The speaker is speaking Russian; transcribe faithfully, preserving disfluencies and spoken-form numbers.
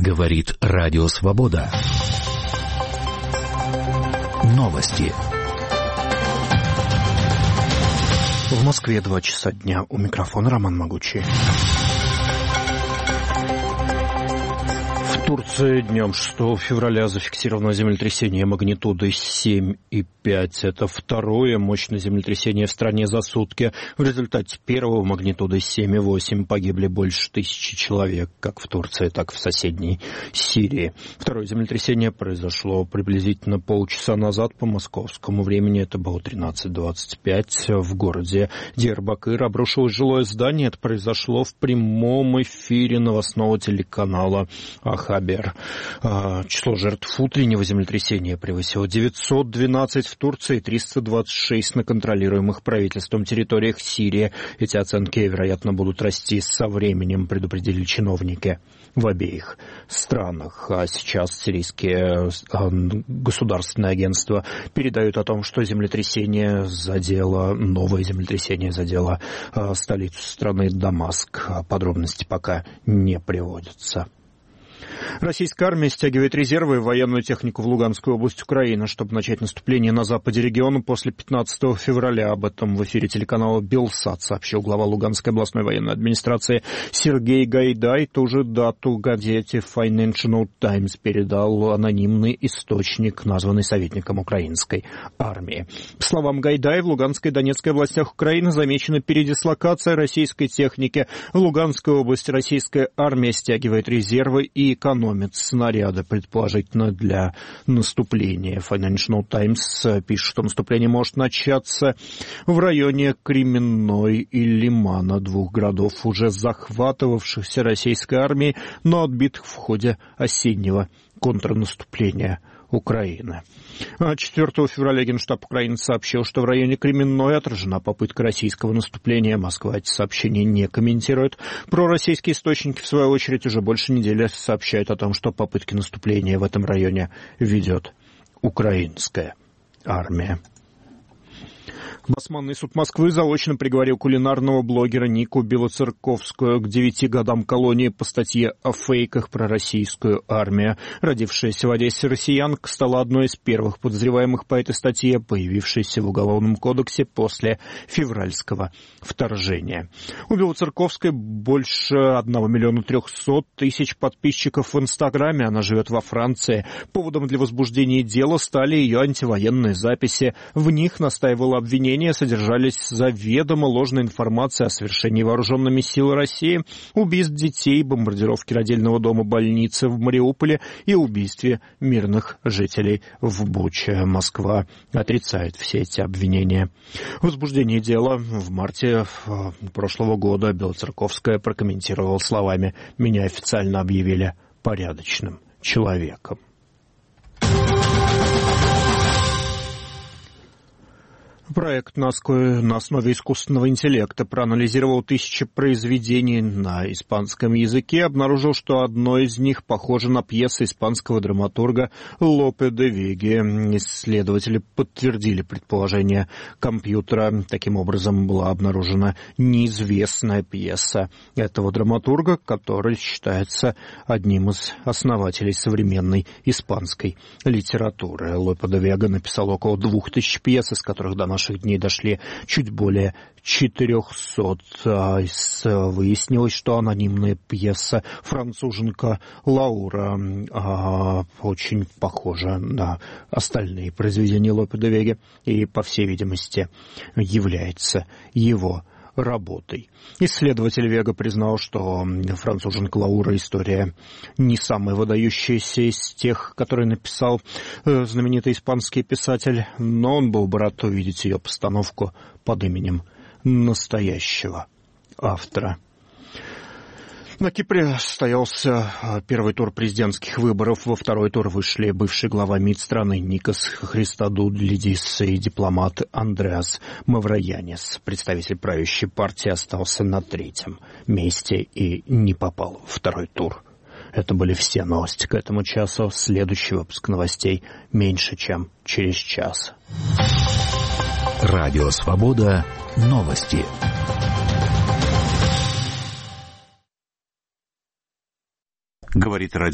Говорит Радио Свобода. Новости. В Москве два часа дня. У микрофона Роман Могучий. В Турции днем шестого февраля зафиксировано землетрясение магнитудой семь и пять. Это второе мощное землетрясение в стране за сутки. В результате первого магнитудой семь и восемь погибли больше тысячи человек, как в Турции, так и в соседней Сирии. Второе землетрясение произошло приблизительно полчаса назад по московскому времени. Это было тринадцать двадцать пять. В городе Дiyarbakır обрушилось жилое здание. Это произошло в прямом эфире новостного телеканала Ахабер. Число жертв утреннего землетрясения превысило девятьсот двенадцать в Турции, триста двадцать шесть на контролируемых правительством территориях Сирии. Эти оценки, вероятно, будут расти со временем, предупредили чиновники в обеих странах. А сейчас сирийские государственные агентства передают о том, что землетрясение задело, новое землетрясение задело столицу страны Дамаск. Подробности пока не приводятся. Российская армия стягивает резервы и военную технику в Луганскую область Украины, чтобы начать наступление на западе региона после пятнадцатого февраля. Об этом в эфире телеканала Белсат сообщил глава Луганской областной военной администрации Сергей Гайдай. Ту же дату газете Financial Times передал анонимный источник, названный советником украинской армии. По словам Гайдая, в Луганской и Донецкой областях Украины замечена передислокация российской техники. В Луганской области российская армия стягивает резервы и экономит снаряды, предположительно, для наступления. Financial Times пишет, что наступление может начаться в районе Кременной и Лимана, двух городов, уже захватывавшихся российской армией, но отбитых в ходе осеннего контрнаступления Украины. четвёртого февраля Генштаб Украины сообщил, что в районе Кременной отражена попытка российского наступления. Москва эти сообщения не комментирует. Пророссийские источники, в свою очередь, уже больше недели сообщают о том, что попытки наступления в этом районе ведет украинская армия. Басманный суд Москвы заочно приговорил кулинарного блогера Нику Белоцерковскую к девяти годам колонии по статье о фейках про российскую армию. Родившаяся в Одессе россиянка стала одной из первых подозреваемых по этой статье, появившейся в Уголовном кодексе после февральского вторжения. У Белоцерковской больше одного миллиона трехсот тысяч подписчиков в Инстаграме. Она живет во Франции. Поводом для возбуждения дела стали ее антивоенные записи. В них настаивало обвинение содержались заведомо ложная информация о совершении вооруженными силами России, убийств детей, бомбардировке родильного дома больницы в Мариуполе и убийстве мирных жителей в Буче. Москва отрицает все эти обвинения. Возбуждение дела в марте прошлого года Белоцерковская прокомментировала словами: «Меня официально объявили порядочным человеком». Проект на основе искусственного интеллекта проанализировал тысячи произведений на испанском языке и обнаружил, что одно из них похоже на пьесу испанского драматурга Лопе де Веги. Исследователи подтвердили предположение компьютера. Таким образом, была обнаружена неизвестная пьеса этого драматурга, который считается одним из основателей современной испанской литературы. Лопе де Вега написал около двух тысяч пьес, из которых до наших дней дошли чуть более четырехсот. Выяснилось, что анонимная пьеса француженка Лаура очень похожа на остальные произведения Лопе де Веги и, по всей видимости, является его работой. Исследователь Вега признал, что француженка Лаура история не самая выдающаяся из тех, которые написал знаменитый испанский писатель, но он был бы рад увидеть ее постановку под именем настоящего автора. На Кипре состоялся первый тур президентских выборов. Во второй тур вышли бывший глава МИД страны Никос Христодулидис и дипломат Андреас Мавроянис. Представитель правящей партии остался на третьем месте и не попал во второй тур. Это были все новости к этому часу. Следующий выпуск новостей меньше, чем через час. Радио Свобода. Новости. Говорит радио.